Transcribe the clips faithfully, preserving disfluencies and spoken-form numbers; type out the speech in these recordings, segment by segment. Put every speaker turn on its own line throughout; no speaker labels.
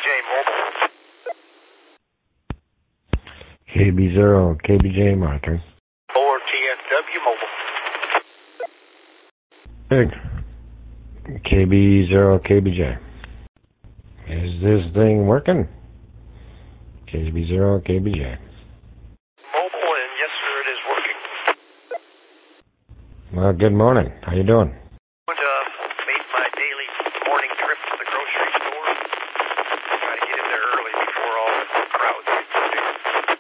Mobile.
K B zero, K B J monitoring.
Or T F W Mobile.
Big. K B zero, K B J. Is this thing working? K B zero, K B J.
Mobile, and yes, sir, it is working.
Well, good morning. How you doing?
And, uh, made my daily morning trip to the grocery store. Try to get in there early before all the crowds get there.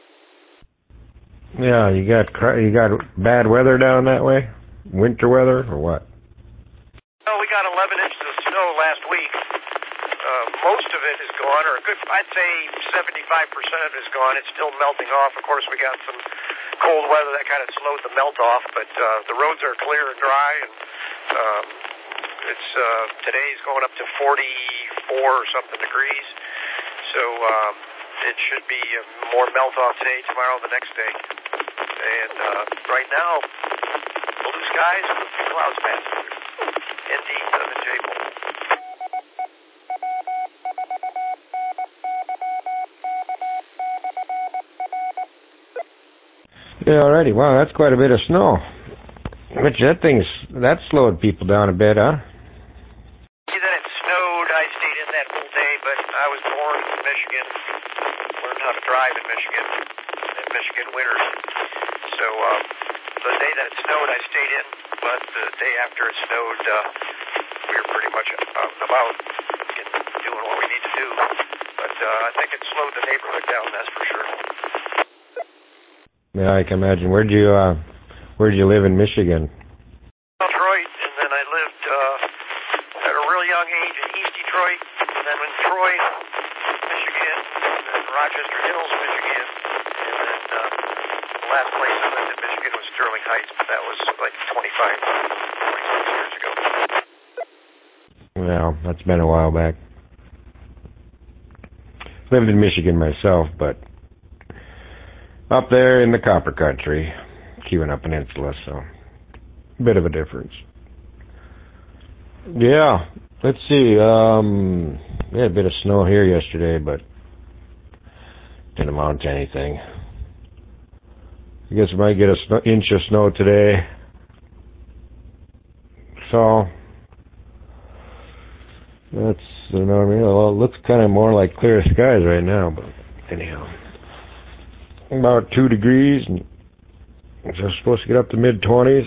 Yeah, you got you got bad weather down that way? Winter weather or what?
Oh, we got eleven inches of snow last week. Uh, most of it is gone, or a good, I'd say seventy-five percent of it is gone. It's still melting off. Of course, we got some cold weather that kind of slowed the melt off, but uh, the roads are clear and dry, and um, it's uh, today's going up to forty-four or something degrees. So um, it should be uh, more melt off today, tomorrow, the next day. And uh, right now, blue skies with a few clouds passing through. N D seven J Mobile.
Yeah, alrighty. Wow, that's quite a bit of snow. But that thing's that slowed people down a bit, huh?
See that it snowed. I stayed in that whole day, but I was born in Michigan. Learned how to drive in Michigan, in Michigan winters. So um, the day that it snowed, I stayed in. But the day after it snowed, uh, we were pretty much out and about doing what we need to do. But uh, I think it slowed the neighborhood down, that's for sure.
Yeah, I can imagine. Where'd you uh, where'd you live in Michigan?
Detroit, and then I lived uh, at a real young age in East Detroit, and then in Troy, Michigan, and then Rochester Hills, Michigan, and then uh, the last place I lived in Michigan was Sterling Heights, but that was like twenty-five, twenty-six years ago.
Well, that's been a while back. Lived in Michigan myself, but up there in the Copper Country, Keweenaw Peninsula, so a bit of a difference. Yeah, let's see. Um, we had a bit of snow here yesterday, but didn't amount to anything. I guess we might get an inch of snow today. So that's the norm. Well, it looks kind of more like clear skies right now, but anyhow. About two degrees, and it's supposed to get up to mid twenties.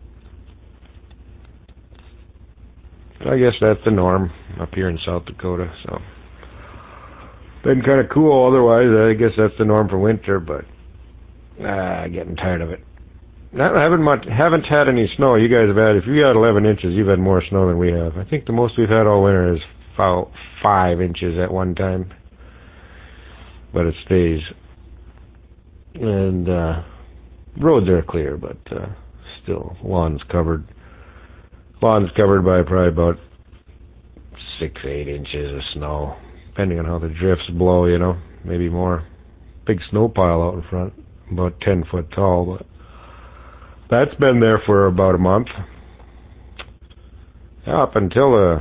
I guess that's the norm up here in South Dakota. So been kind of cool. Otherwise, I guess that's the norm for winter. But ah, getting tired of it. I haven't much, haven't had any snow. You guys have had. If you got eleven inches, you've had more snow than we have. I think the most we've had all winter is about five inches at one time. But it stays. And uh, roads are clear, but uh, still, lawn's covered. Lawn's covered by probably about six, eight inches of snow, depending on how the drifts blow, you know, maybe more. Big snow pile out in front, about ten foot tall, but that's been there for about a month. Up until uh,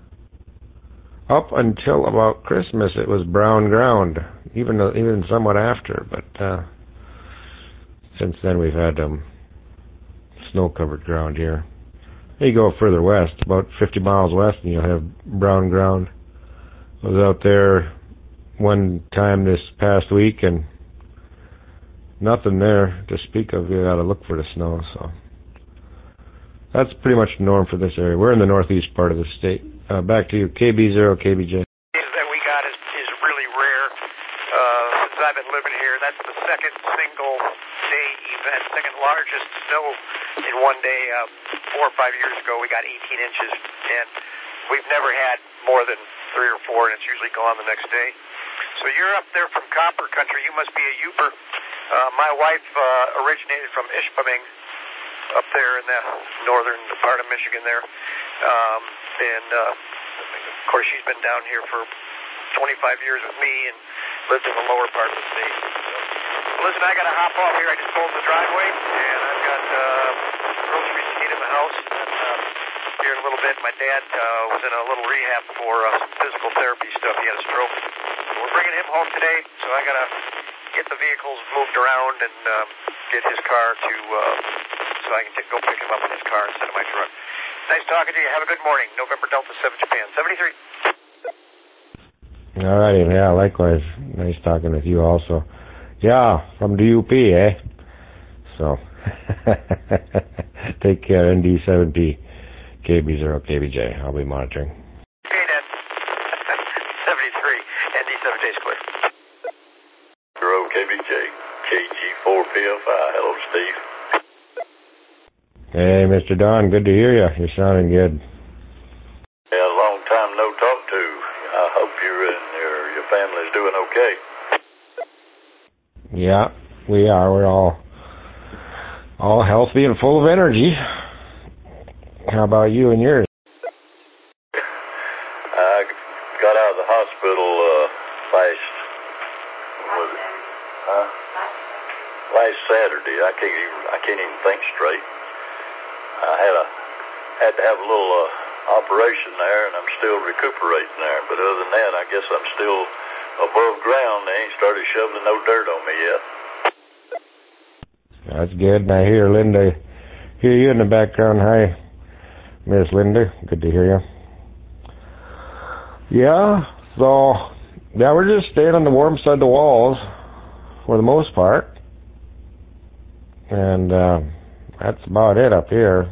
up until about Christmas, it was brown ground, even uh, even somewhat after, but. Uh, Since then, we've had um, snow-covered ground here. You go further west, about fifty miles west, and you'll have brown ground. I was out there one time this past week, and nothing there to speak of. You got to look for the snow. So that's pretty much the norm for this area. We're in the northeast part of the state. Uh, back to you, K B zero, K B J.
That we got is, is really rare. Uh, since I've been living here, that's the second single day event, second largest snow in one day. Uh, four or five years ago, we got eighteen inches, and we've never had more than three or four, and it's usually gone the next day. So you're up there from Copper Country. You must be a Yooper. Uh, my wife uh, originated from Ishpeming, up there in the northern part of Michigan there, um, and uh, of course she's been down here for twenty-five years with me and lived in the lower part of the state. So, listen, I got to hop off here. I just pulled in the driveway, and I've got uh, groceries to get in the house. And, uh, here in a little bit. My dad uh, was in a little rehab for uh, some physical therapy stuff. He had a stroke. So we're bringing him home today, so I got to get the vehicles moved around and um, get his car to, uh, so I can t- go pick him up in his car instead of my truck. Nice talking to you. Have a good morning. November Delta seven Japan, seventy-three.
All righty, yeah, likewise. Nice talking with you also. Yeah, from the U P, eh? So, take care, N D seven P, K B zero K B J. I'll be monitoring.
Hey, Dad. seventy-three, N D seven J Square.
zero K B J, K G four P F I. Hello, Steve.
Hey, Mister Don, good to hear you. You're sounding good.
Yeah, a long time no talk to. I hope you and your, your family's doing okay.
Yeah, we are. We're all all healthy and full of energy. How about you and yours?
I got out of the hospital uh, last, was it, huh? Last Saturday. I can't even, I can't even think straight. I had a had to have a little uh, operation there, and I'm still recuperating there. But other than that, I guess I'm still above ground. They ain't started shoveling no dirt on me yet.
That's good. And I hear Linda, hear you in the background. Hi, Miss Linda. Good to hear you. Yeah, so, yeah, we're just staying on the warm side of the walls for the most part. And uh, that's about it up here.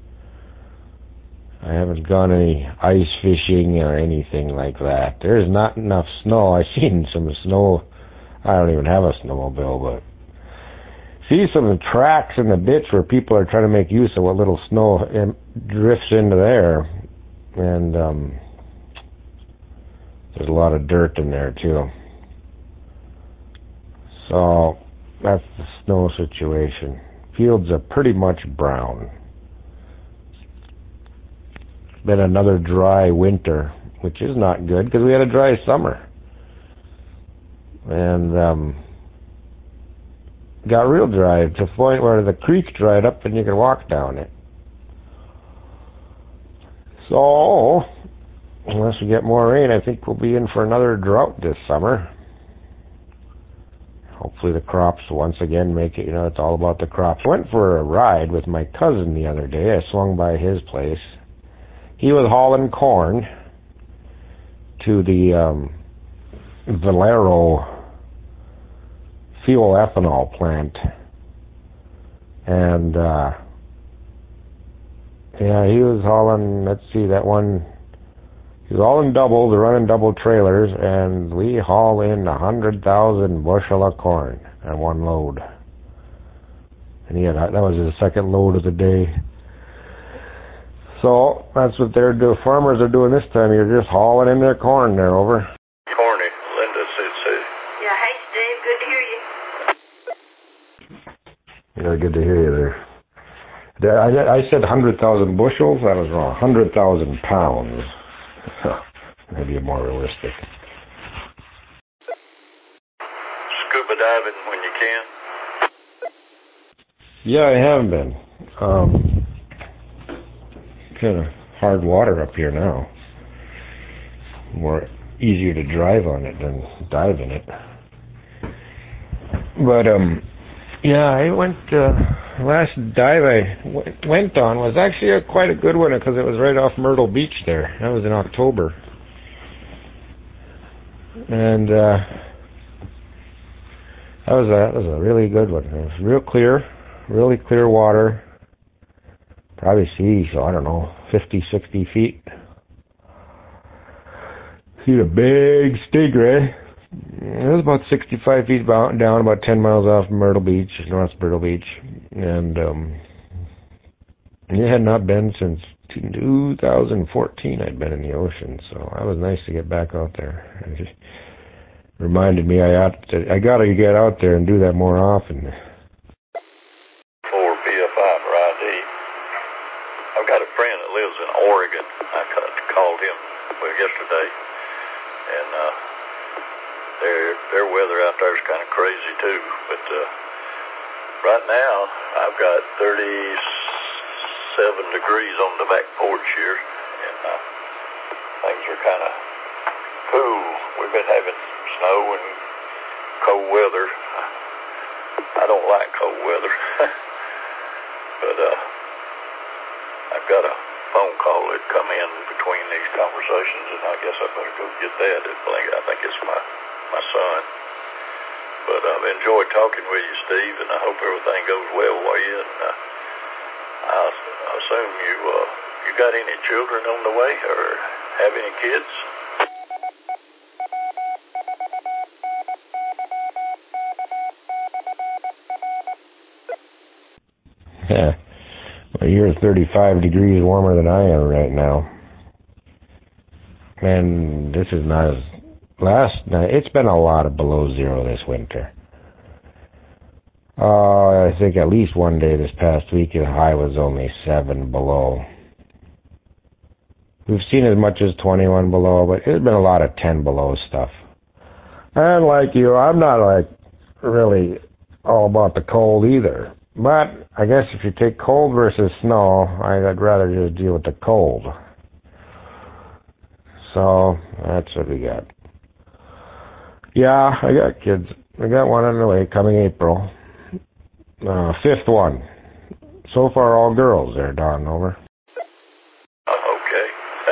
I haven't gone any ice fishing or anything like that. There's not enough snow. I've seen some snow. I don't even have a snowmobile, but see some tracks in the ditch where people are trying to make use of what little snow drifts into there. And um, there's a lot of dirt in there, too. So that's the snow situation. Fields are pretty much brown. It's been another dry winter, which is not good because we had a dry summer. And um, got real dry to the point where the creek dried up and you could walk down it. So, unless we get more rain, I think we'll be in for another drought this summer. Hopefully the crops once again make it, you know, it's all about the crops. I went for a ride with my cousin the other day. I swung by his place. He was hauling corn to the um, Valero fuel ethanol plant. And, uh, yeah, he was hauling, let's see, that one, he was hauling double, they're running double trailers, and we haul in one hundred thousand bushel of corn on one load. And he had, that was his second load of the day. So, that's what they're doing, farmers are doing this time. You're just hauling in their corn there, over.
Corny, Linda said so.
Yeah, hey Steve, good to hear you.
Yeah, good to hear you there. I, I said one hundred thousand bushels. That was wrong. one hundred thousand pounds. Maybe more realistic.
Scuba diving when you can.
Yeah, I have been. Um, kind of hard water up here now. More easier to drive on it than dive in it. But um, yeah, I went. Uh, last dive I w- went on was actually a, quite a good one because it was right off Myrtle Beach there. That was in October, and uh, that was a that was a really good one. It was real clear, really clear water. Probably see, so I don't know, fifty, sixty feet. See a big stingray. It was about sixty-five feet down, about ten miles off Myrtle Beach, North Myrtle Beach. And um, it had not been since two thousand fourteen I'd been in the ocean, so it was nice to get back out there. It just reminded me I ought to, I got to get out there and do that more often.
For P F I for I D. I've got a friend that lives in Oregon. I called him well, yesterday, and uh, their their weather out there is kind of crazy too. But uh, right now, I've got thirty-six seven degrees on the back porch here, and uh, things are kind of cool. We've been having snow and cold weather. I don't like cold weather, but uh, I've got a phone call that come in between these conversations, and I guess I better go get that. I think it's my, my son. But I've enjoyed talking with you, Steve, and I hope everything goes well for you. And uh, I assume you uh, you got any children on the way, or have any kids?
Yeah. Well, you're thirty-five degrees warmer than I am right now. And this is not as... Last night, it's been a lot of below zero this winter. Uh, I think at least one day this past week, the high was only seven below. We've seen as much as twenty-one below, but there's been a lot of ten below stuff. And like you, I'm not like really all about the cold either. But I guess if you take cold versus snow, I'd rather just deal with the cold. So that's what we got. Yeah, I got kids. I got one on the way coming April. Uh, fifth one. So far, all girls there, Don. Over.
Oh, okay.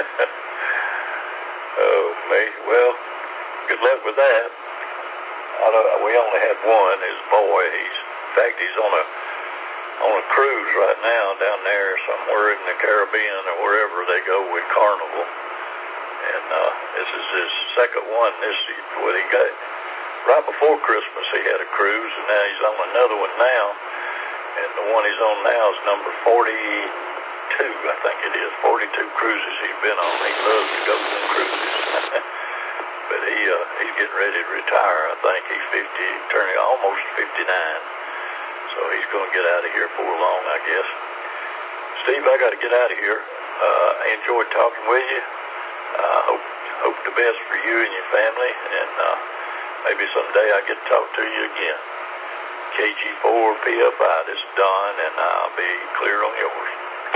Oh, me. Well, good luck with that. I don't, we only had one. His boy. He's, in fact, he's on a on a cruise right now down there somewhere in the Caribbean or wherever they go with Carnival. And uh, this is his second one. This what he got right before Christmas. He had a cruise, and now he's on another one now. And the one he's on now is number forty-two, I think it is. forty-two cruises he's been on. He loves to go on cruises. But he uh, he's getting ready to retire. I think he's fifty, turning almost fifty-nine. So he's going to get out of here before long, I guess. Steve, I got to get out of here. Uh, I enjoyed talking with you. I uh, hope hope the best for you and your family, and uh, maybe someday I get to talk to you again. K G four P F I, this is Don, and I'll be clear on yours.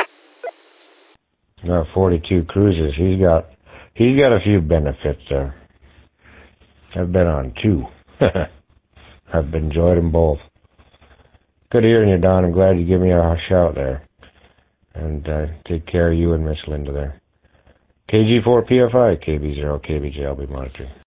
Got forty-two cruises. He's got he's got a few benefits there. I've been on two. I've enjoyed them both. Good hearing you, Don. I'm glad you gave me a shout there. And uh, take care of you and Miss Linda there. K G four P F I, K B zero, K B J, I'll be monitoring.